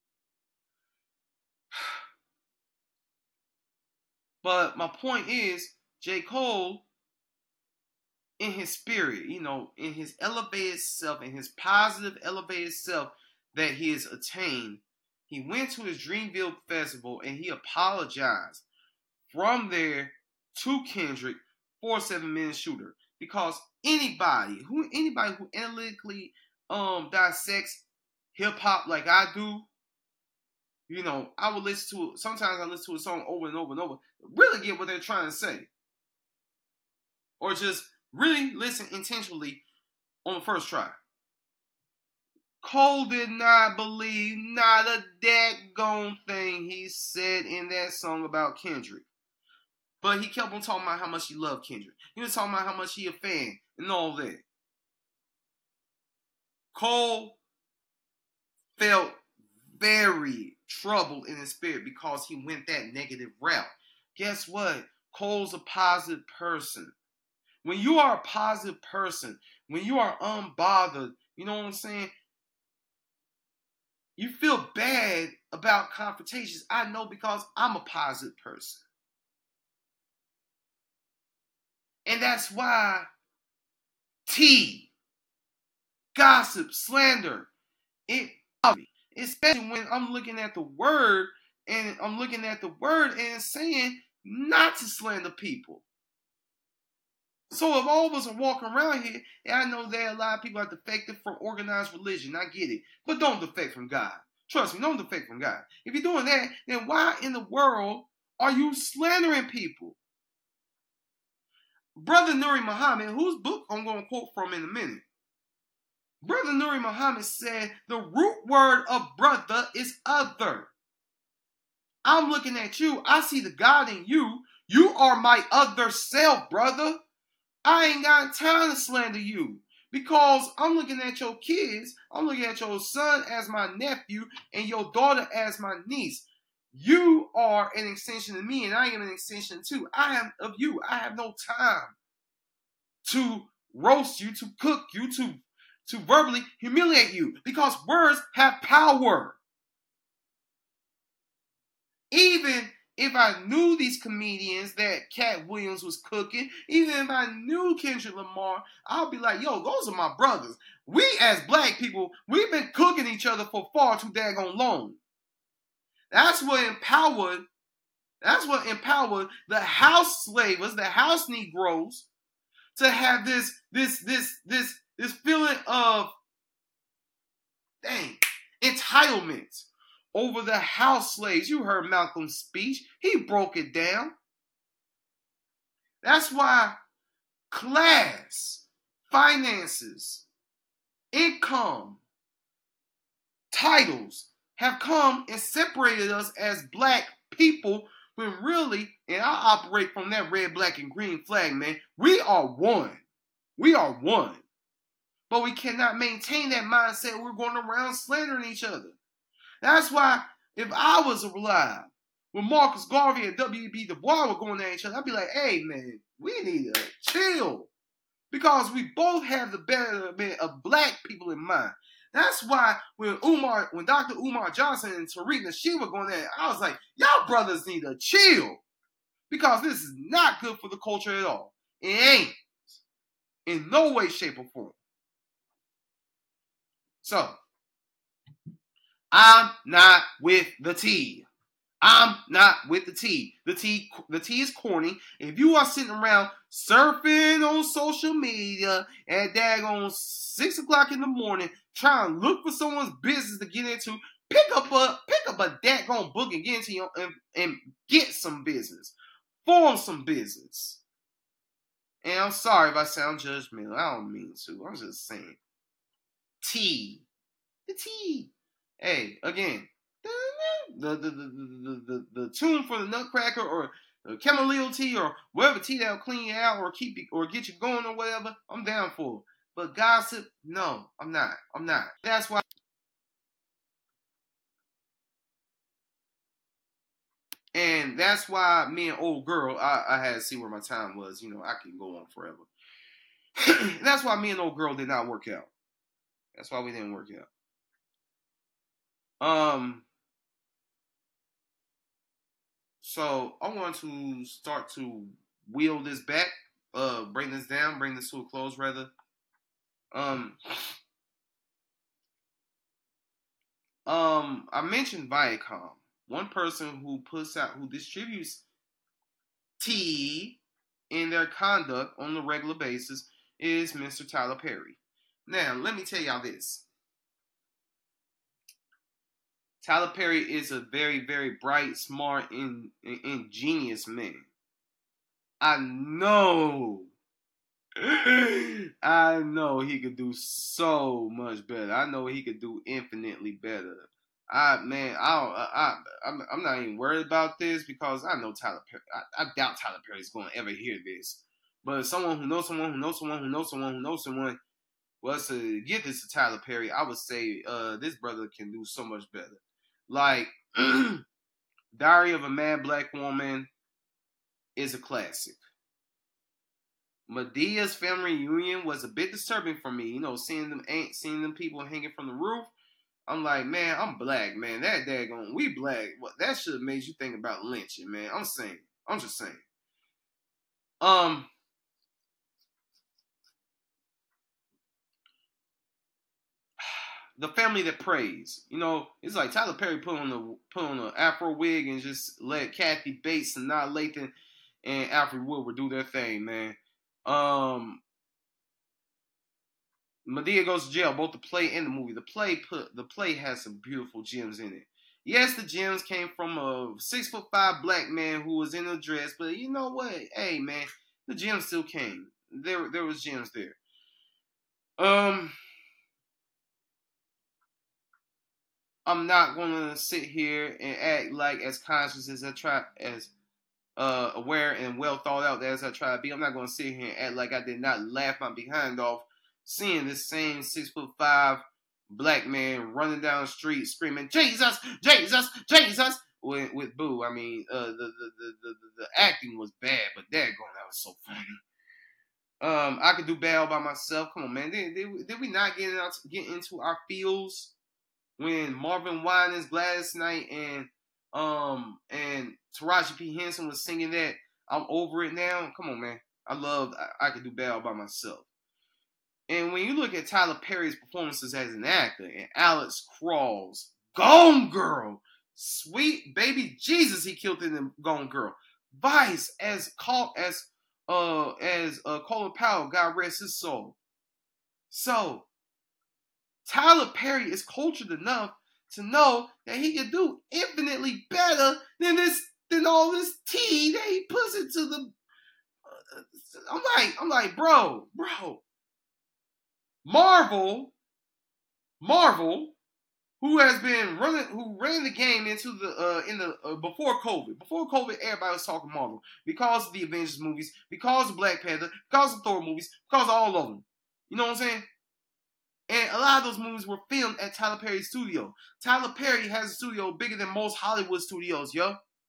But my point is, J. Cole, in his spirit, you know, in his elevated self, in his positive elevated self that he has attained, he went to his Dreamville Festival and he apologized from there to Kendrick for a seven minute shooter. Because anybody who anybody who analytically um dissects hip hop like I do, you know, I would listen to it. Sometimes I listen to a song over and over and over, really get what they're trying to say. Or just really listen intentionally on the first try. Cole did not believe not a daggone thing he said in that song about Kendrick. But he kept on talking about how much he loved Kendrick. He was talking about how much he a fan and all that. Cole felt very troubled in his spirit because he went that negative route. Guess what? Cole's a positive person. When you are a positive person, when you are unbothered, you know what I'm saying? You feel bad about confrontations. I know because I'm a positive person. And that's why tea, gossip, slander, it especially when I'm looking at the word and I'm looking at the word and saying not to slander people. So if all of us are walking around here, and I know that a lot of people are defected from organized religion, I get it. But don't defect from God. Trust me, don't defect from God. If you're doing that, then why in the world are you slandering people? Brother Nuri Muhammad, whose book I'm going to quote from in a minute. Brother Nuri Muhammad said the root word of brother is other. I'm looking at you. I see the God in you. You are my other self, brother. I ain't got time to slander you because I'm looking at your kids. I'm looking at your son as my nephew and your daughter as my niece. You are an extension of me and I am an extension too. I am of you. I have no time to roast you, to cook you, to, to verbally humiliate you because words have power. Even if I knew these comedians that Cat Williams was cooking, even if I knew Kendrick Lamar, I'll be like, yo, those are my brothers. We as black people, we've been cooking each other for far too daggone long. That's what empowered, that's what empowered the house slavers, the house Negroes, to have this, this, this, this, this feeling of, dang, entitlement over the house slaves. You heard Malcolm's speech. He broke it down. That's why class, finances, income, titles have come and separated us as black people when really, and I operate from that red, black, and green flag, man, we are one. We are one. But we cannot maintain that mindset. We're going around slandering each other. That's why if I was alive, when Marcus Garvey and W E B Du Bois were going at each other, I'd be like, hey, man, we need to chill. Because we both have the betterment of black people in mind. That's why when Umar, when Doctor Umar Johnson and Tariq Nasheed were going at it, I was like, y'all brothers need to chill. Because this is not good for the culture at all. It ain't. In no way, shape, or form. So, I'm not with the tea. I'm not with the tea. The tea, the tea is corny. If you are sitting around surfing on social media at daggone six o'clock in the morning, trying to look for someone's business to get into, pick up a pick up a daggone book and get into your and, and get some business, form some business. And I'm sorry if I sound judgmental. I don't mean to. I'm just saying. Tea, the tea. Hey, again. The the, the, the, the, the tune for the Nutcracker or the chamomile tea or whatever tea that'll clean you out or keep you or get you going or whatever, I'm down for. But gossip, no, I'm not. I'm not. That's why. And that's why me and old girl, I, I had to see where my time was. You know, I can go on forever. That's why me and old girl did not work out. That's why we didn't work out. Um. So I want to start to wheel this back, uh, bring this down, bring this to a close, rather. Um, um, I mentioned Viacom. One person who puts out, who distributes tea in their conduct on a regular basis is Mister Tyler Perry. Now, let me tell y'all this. Tyler Perry is a very, very bright, smart, and ingenious man. I know. I know he could do so much better. I know he could do infinitely better. I man, I don't, I, I'm, I'm not even worried about this because I know Tyler Perry. I, I doubt Tyler Perry's going to ever hear this. But someone who knows someone who knows someone who knows someone who knows someone was to give this to Tyler Perry, I would say uh, this brother can do so much better. Like, Diary of a Mad Black Woman is a classic. Madea's family reunion was a bit disturbing for me. You know, seeing them ain't seeing them people hanging from the roof. I'm like, man, I'm black, man. That daggone, we black. Well, that should have made you think about lynching, man. I'm saying. I'm just saying. Um, The Family That Prays. You know, it's like Tyler Perry put on the put on an Afro wig and just let Kathy Bates and Nod Lathan and Alfred Woodward do their thing, man. Um, Madea Goes to Jail, both the play and the movie. The play put the play has some beautiful gems in it. Yes, the gems came from a six foot five black man who was in a dress, but you know what? Hey, man, the gems still came. There, there was gems there. Um. I'm not gonna sit here and act like as conscious as I try, as uh, aware and well thought out as I try to be. I'm not gonna sit here and act like I did not laugh my behind off seeing this same six foot five black man running down the street screaming "Jesus, Jesus, Jesus" with, with Boo. I mean, uh, the, the, the the the acting was bad, but daggone, that was so funny. Um, I could do bad all by myself. Come on, man. Did, did, did we not get out get into our feels? When Marvin Winans, Gladys Knight, and um and Taraji P. Henson was singing that, I'm over it now. Come on, man. I love I, I could do bad all by myself. And when you look at Tyler Perry's performances as an actor and Alex Crawl's Gone Girl, sweet baby Jesus, he killed it in Gone Girl. Vice as called as uh as uh Colin Powell, God rest his soul. So Tyler Perry is cultured enough to know that he can do infinitely better than this, than all this tea that he puts into the. Uh, I'm like, I'm like, bro, bro. Marvel, Marvel, who has been running, who ran the game into the uh, in the uh, before COVID. Before COVID, everybody was talking Marvel because of the Avengers movies, because of Black Panther, because of Thor movies, because of all of them. You know what I'm saying? And a lot of those movies were filmed at Tyler Perry's studio. Tyler Perry has a studio bigger than most Hollywood studios, yo.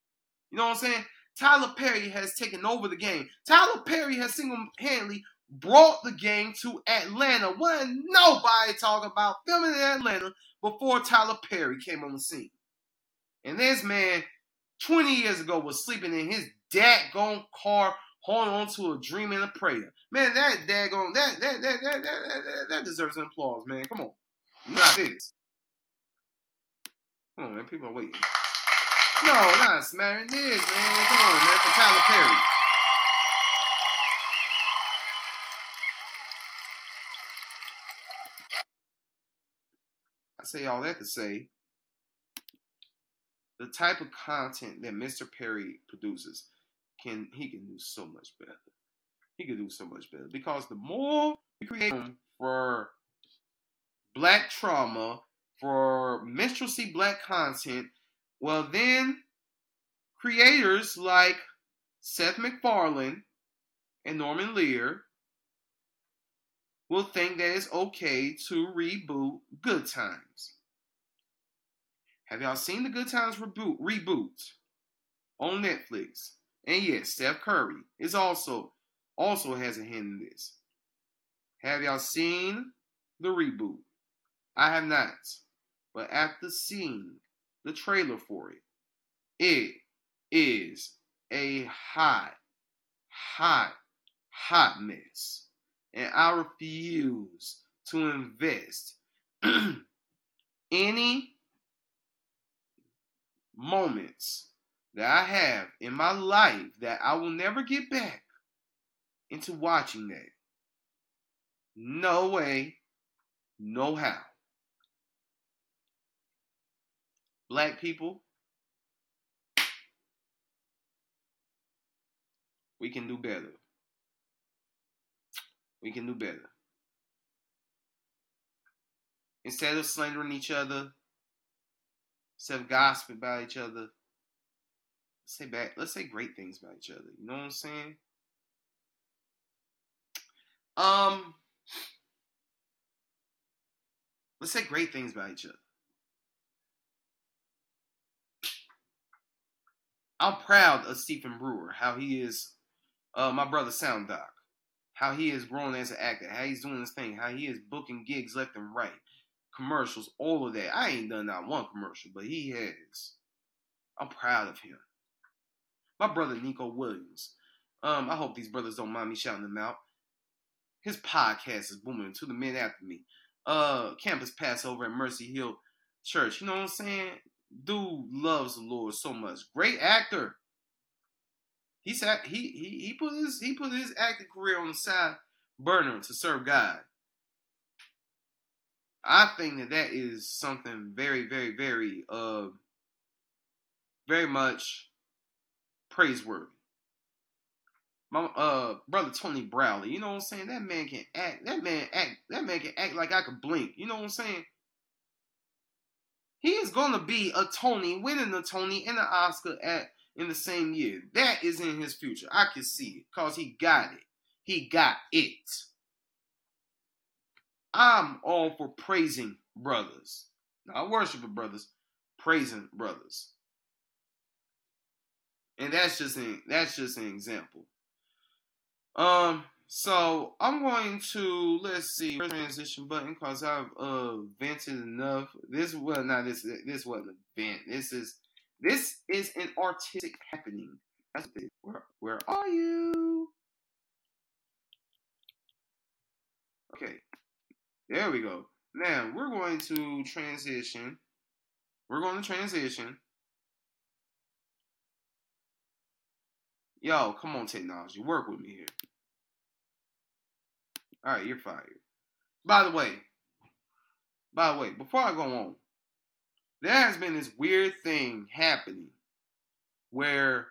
You know what I'm saying? Tyler Perry has taken over the game. Tyler Perry has single-handedly brought the game to Atlanta. Wasn't nobody talking about filming in Atlanta before Tyler Perry came on the scene. And this man, twenty years ago, was sleeping in his daggone car, holding on to a dream and a prayer. Man, that daggone, that, that, that, that, that, that, that deserves an applause, man. Come on. Not this. Come on, man. People are waiting. No, not smattering this, man. Come on, man. For Tyler Perry. I say all that to say, the type of content that Mister Perry produces, can he can do so much better. He can do so much better. Because the more we create for black trauma, for minstrelsy black content, well then creators like Seth MacFarlane and Norman Lear will think that it's okay to reboot Good Times. Have y'all seen the Good Times reboot, reboot on Netflix? And yes, Steph Curry is also also has a hand in this. Have y'all seen the reboot? I have not. But after seeing the trailer for it, it is a hot, hot, hot mess. And I refuse to invest any moments that I have in my life that I will never get back into watching that. No way, no how. Black people, we can do better. We can do better. Instead of slandering each other, instead of gossiping about each other, let's say bad, let's say great things about each other. You know what I'm saying? Um, let's say great things about each other. I'm proud of Stephen Brewer, how he is, uh, my brother Sound Doc, how he has grown as an actor, how he's doing his thing, how he is booking gigs left and right, commercials, all of that. I ain't done not one commercial, but he has. I'm proud of him. My brother Nico Williams. Um, I hope these brothers don't mind me shouting them out. His podcast is booming. To the men after me. Uh, Campus Passover at Mercy Hill Church. You know what I'm saying? Dude loves the Lord so much. Great actor. He said he he he put his he put his acting career on the side burner to serve God. I think that that is something very very very uh very much praiseworthy. My uh brother Tony Browley, you know what I'm saying? That man can act. That man act. That man can act like I could blink. You know what I'm saying? He is gonna be a Tony, winning a Tony and an Oscar at in the same year. That is in his future. I can see it because he got it. He got it. I'm all for praising brothers, not worshiping brothers, praising brothers, and that's just an that's just an example. Um, so I'm going to let's see transition button because I've uh vented enough. This well not this this wasn't a vent. This is this is an artistic happening. That's what it is. Where where are you? Okay, there we go. Now we're going to transition. We're going to transition. Yo, come on, technology, work with me here. All right, you're fired. By the way, by the way, before I go on, there has been this weird thing happening where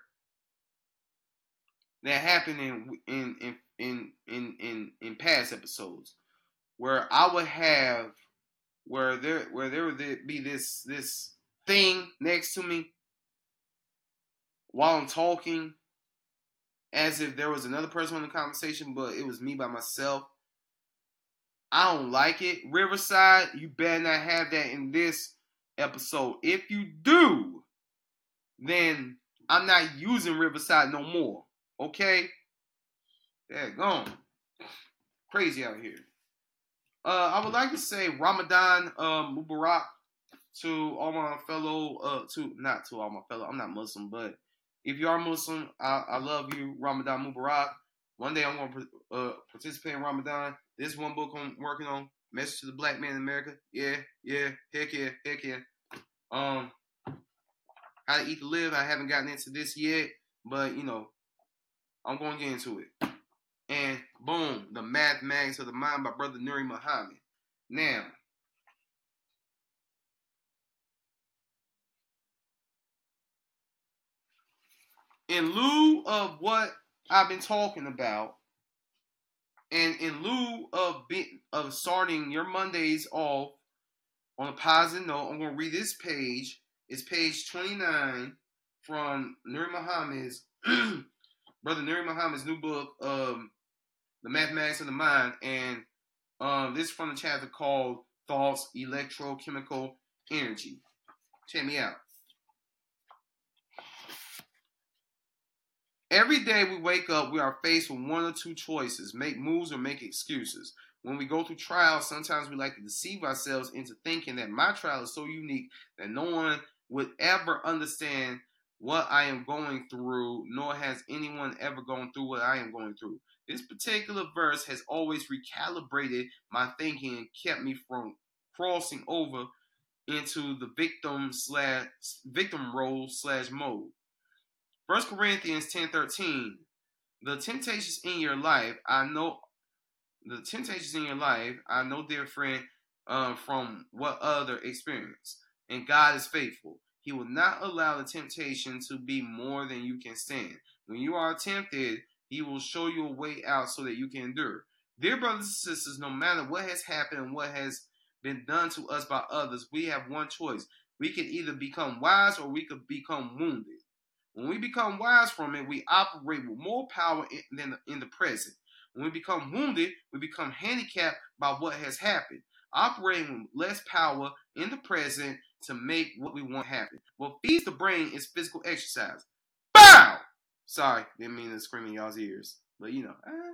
that happened in in in in in in, in past episodes where I would have where there where there would be this this thing next to me while I'm talking as if there was another person in the conversation, but it was me by myself. I don't like it. Riverside, you better not have that in this episode. If you do, then I'm not using Riverside no more. Okay? There gone. Crazy out here. Uh, I would like to say Ramadan uh, Mubarak to all my fellow, uh, to not to all my fellow. I'm not Muslim, but if you are Muslim, I, I love you. Ramadan Mubarak. One day I'm going to uh, participate in Ramadan. This one book I'm working on, Message to the Black Man in America. Yeah, yeah, heck yeah, heck yeah. Um, How to Eat to Live. I haven't gotten into this yet, but you know, I'm going to get into it. And boom, the Mathematics of the Mind by Brother Nuri Muhammad. Now, in lieu of what I've been talking about, and in lieu of be, of starting your Mondays off on a positive note, I'm going to read this page. It's page twenty-nine from Nuri Muhammad's Brother Nuri Muhammad's new book, um, The Mathematics of the Mind, and um, this is from the chapter called Thoughts, Electrochemical Energy. Check me out. Every day we wake up, we are faced with one or two choices: make moves or make excuses. When we go through trials, sometimes we like to deceive ourselves into thinking that my trial is so unique that no one would ever understand what I am going through, nor has anyone ever gone through what I am going through. This particular verse has always recalibrated my thinking and kept me from crossing over into the victim slash victim role slash mode. First Corinthians ten thirteen. The temptations in your life, I know the temptations in your life, I know different uh, from what other experience. And God is faithful. He will not allow the temptation to be more than you can stand. When you are tempted, He will show you a way out so that you can endure. Dear brothers and sisters, no matter what has happened and what has been done to us by others, we have one choice. We can either become wise or we could become wounded. When we become wise from it, we operate with more power in, than in the present. When we become wounded, we become handicapped by what has happened, operating with less power in the present to make what we want happen. What feeds the brain is physical exercise. Bow! Sorry, didn't mean to scream in y'all's ears, but you know. Eh.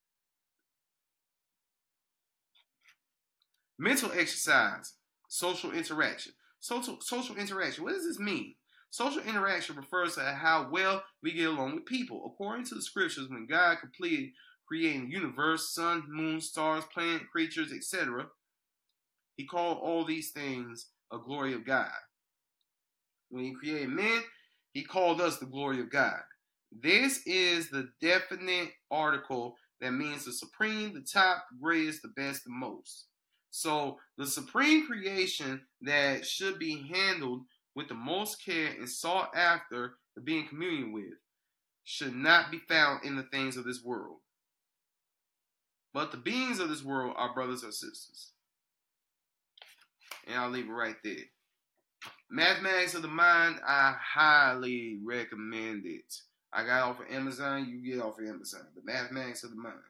Mental exercise, social interaction. Social, social interaction, what does this mean? Social interaction refers to how well we get along with people. According to the scriptures, when God completed creating the universe, sun, moon, stars, planet, creatures, et cetera, He called all these things a glory of God. When He created men, He called us the glory of God. This is the definite article that means the supreme, the top, the greatest, the best, the most. So the supreme creation that should be handled with the most care and sought after to be in communion with should not be found in the things of this world. But the beings of this world are brothers or sisters. And I'll leave it right there. Mathematics of the Mind, I highly recommend it. I got it off of Amazon, you get it off of Amazon. The Mathematics of the Mind.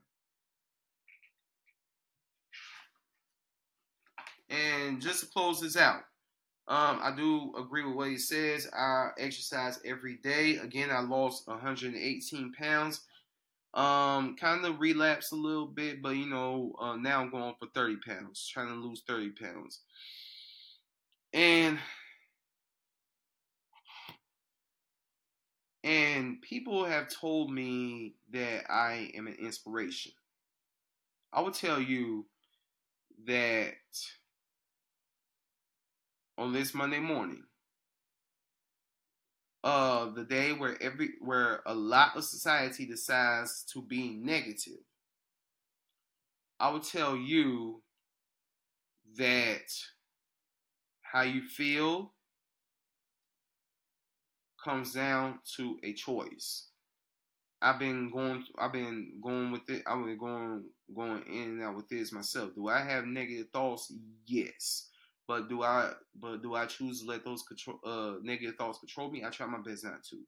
And just to close this out, Um, I do agree with what he says. I exercise every day. Again, I lost one hundred eighteen pounds. Um, kind of relapsed a little bit, but you know, uh, now I'm going for thirty pounds, trying to lose thirty pounds. And and people have told me that I am an inspiration. I will tell you that on this Monday morning, uh, the day where every where a lot of society decides to be negative, I will tell you that how you feel comes down to a choice. I've been going I've been going with it. I've been going going in and out with this myself. Do I have negative thoughts? Yes. But do I but do I choose to let those control uh negative thoughts control me? I try my best not to.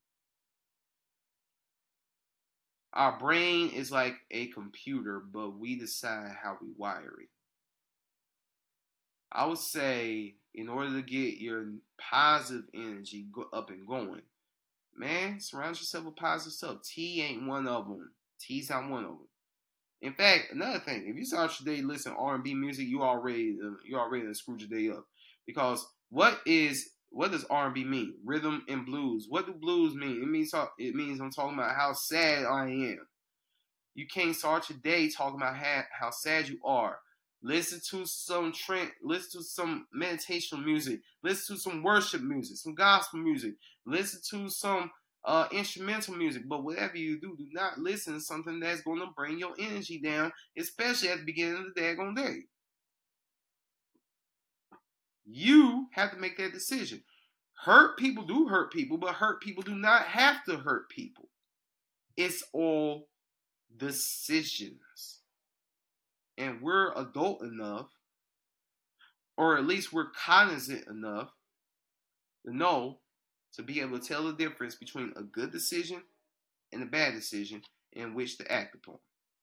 Our brain is like a computer, but we decide how we wire it. I would say in order to get your positive energy go up and going, man, surround yourself with positive stuff. T ain't one of them. T's not one of them. In fact, another thing, if you start your day listening to R and B music, you already you already screwed your day up. Because what is what does R and B mean? Rhythm and blues. What do blues mean? It means it means I'm talking about how sad I am. You can't start your day talking about how, how sad you are. Listen to some trend, listen to some meditational music, listen to some worship music, some gospel music, listen to some uh, instrumental music. But whatever you do, do not listen to something that's going to bring your energy down, especially at the beginning of the daggone day. You have to make that decision. Hurt people do hurt people, but hurt people do not have to hurt people. It's all decisions. And we're adult enough, or at least we're cognizant enough to know to be able to tell the difference between a good decision and a bad decision in which to act upon.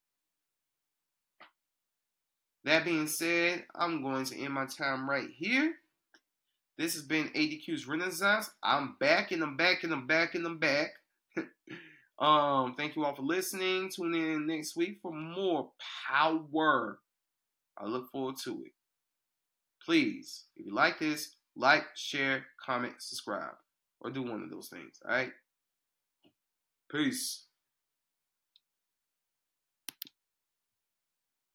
That being said, I'm going to end my time right here. This has been A D Q's Renaissance. I'm back and I'm back and I'm back and I'm back. um, thank you all for listening. Tune in next week for more power. I look forward to it. Please, if you like this, like, share, comment, subscribe, or do one of those things. All right? Peace.